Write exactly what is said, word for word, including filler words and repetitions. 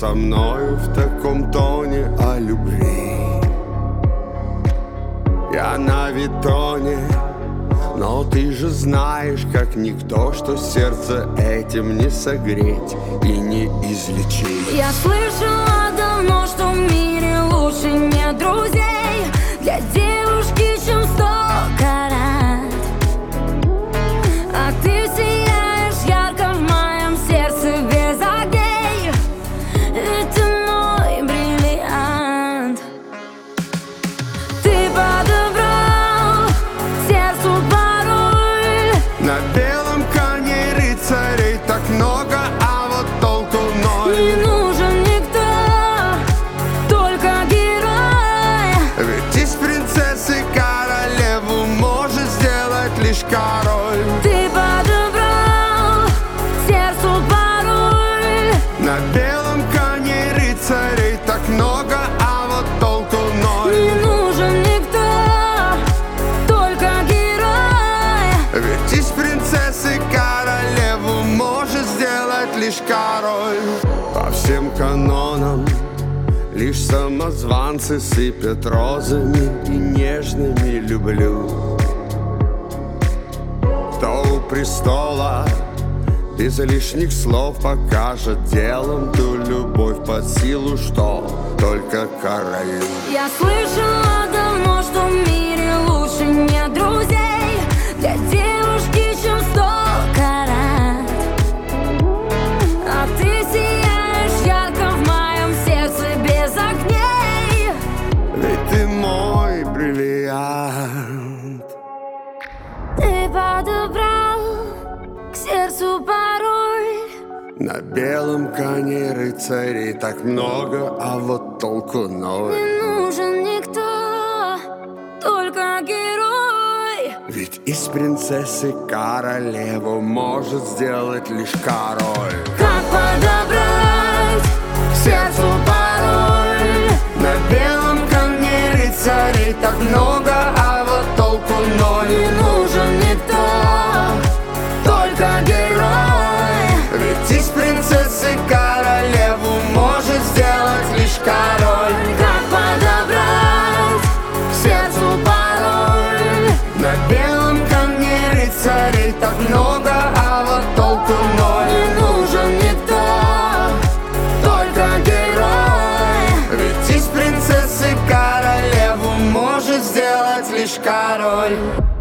со мною в таком тоне о любви. Я на витоне, но ты же знаешь, как никто, что сердце этим не согреть и не излечить. Я слышала давно, что в мире лучше нет друзей для девушки, чем сто карат. А ты сияешь ярко в моем сердце без огней. Это мой бриллиант. Ты подобрал сердцу пароль. На белом коне рыцарей так много, а вот толку ноль. Не нужен никто, только герой. Ведь из принцессы королеву может сделать лишь король. Ты подобрал сердцу пароль. На белом коне рыцарей так много, а вот толку ноль. Не нужен никто, только герой. Ведь из принцессы королеву может сделать лишь король. По всем канонам лишь самозванцы сыпят розами и нежными люблю. Кто у престола без лишних слов покажет делом ту любовь под силу, что только королю. Я слышала давно, что в мире лучше нет друзей для девушки, чем сто карат. А ты сияешь ярко в моем сердце без огней. Ведь ты мой бриллиант. Ты подобрал к сердцу пароль. На белом коне рыцарей так много, а вот толку ноль. Не нужен никто, только герой. Ведь из принцессы королеву может сделать лишь король. Как подобрать к сердцу пароль? На белом коне рыцарей так много, а вот толку ноль. Не нужен никто, только герой. Ведь из принцессы королеву может сделать лишь король. Как подобрать к сердцу пароль? На белом коне рыцарей так много, а вот толку ноль. Не нужен никто, только герой. Ведь из принцессы королеву может сделать лишь король.